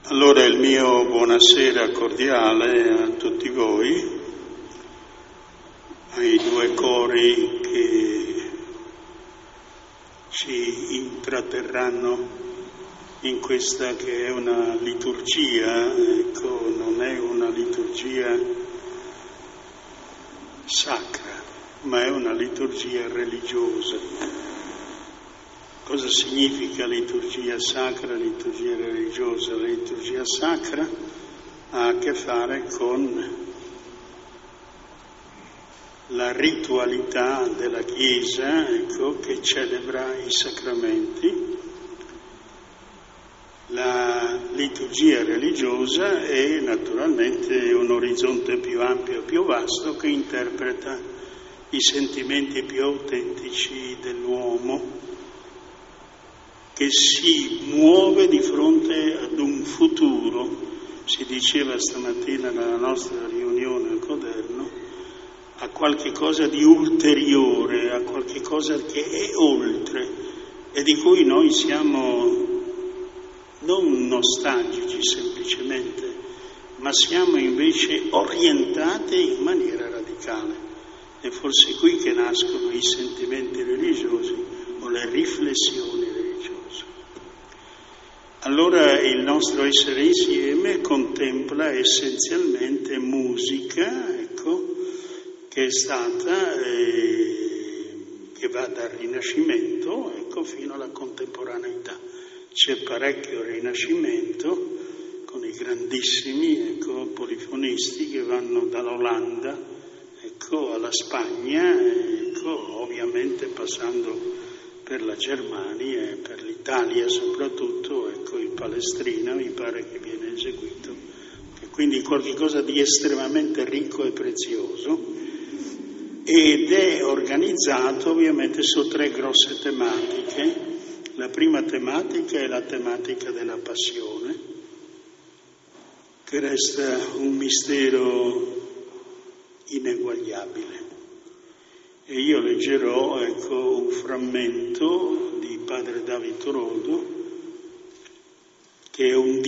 Allora il mio buonasera cordiale a tutti voi, ai due cori che ci intratterranno in questa che è una liturgia, non è una liturgia sacra, ma è una liturgia religiosa. Cosa significa liturgia sacra, liturgia religiosa? La liturgia sacra ha a che fare con la ritualità della Chiesa, che celebra i sacramenti. La liturgia religiosa è naturalmente un orizzonte più ampio e più vasto che interpreta i sentimenti più autentici dell'uomo, che si muove di fronte ad un futuro. Si diceva stamattina nella nostra riunione al Coderno, a qualche cosa di ulteriore, a qualche cosa che è oltre e di cui noi siamo non nostalgici semplicemente, ma siamo invece orientati in maniera radicale. È forse qui che nascono i sentimenti religiosi o le riflessioni religiose. Allora il nostro essere insieme contempla essenzialmente musica, che è stata, che va dal Rinascimento, fino alla contemporaneità. C'è parecchio Rinascimento con i grandissimi, polifonisti che vanno dall'Olanda, alla Spagna, ovviamente passando per la Germania e per l'Italia soprattutto, il Palestrina mi pare che viene eseguito, e quindi qualcosa di estremamente ricco e prezioso, ed è organizzato ovviamente su tre grosse tematiche. La prima tematica è la tematica della passione, che resta un mistero ineguagliabile. E io leggerò un frammento di padre David Rodo, che è un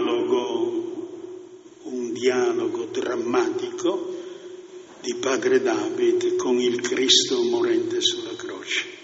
dialogo drammatico di padre David con il Cristo morente sulla croce.